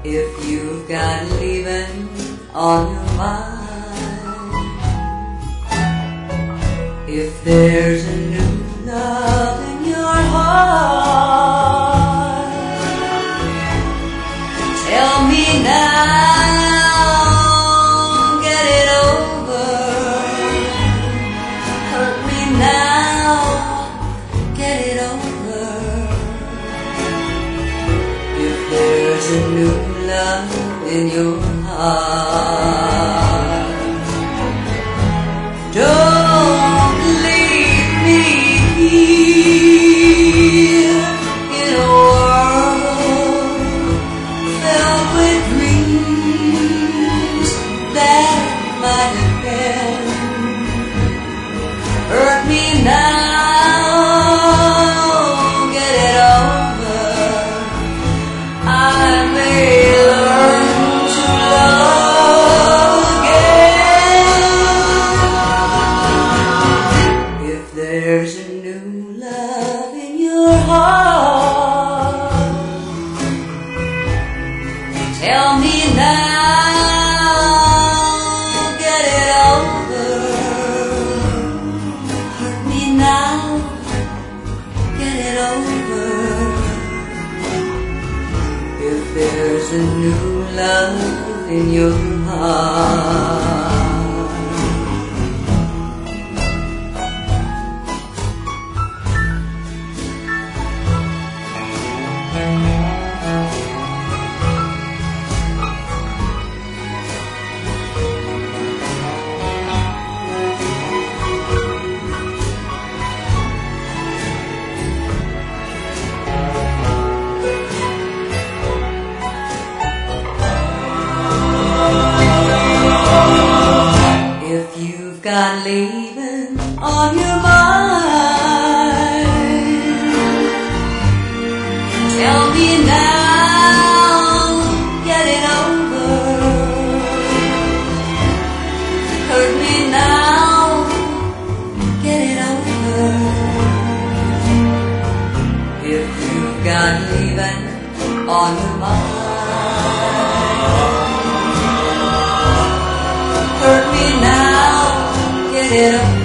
If you've got leaving on your mind, if there's a new love in your heart, tell me now, get it over. Hurt me now, get it over. If there's a new love in your heart, don't leave me here in a world filled with dreams that might have been. Hurt me now, get it over. I may learn to love again. If there's a new love in your heart, tell me now, get it over. Hurt me now, get it over. If there's a new love in your heart. If you've got leaving on your mind, tell me now, get it over. Hurt me now, get it over. If you've got leaving on your mind, hurt me now, get it over.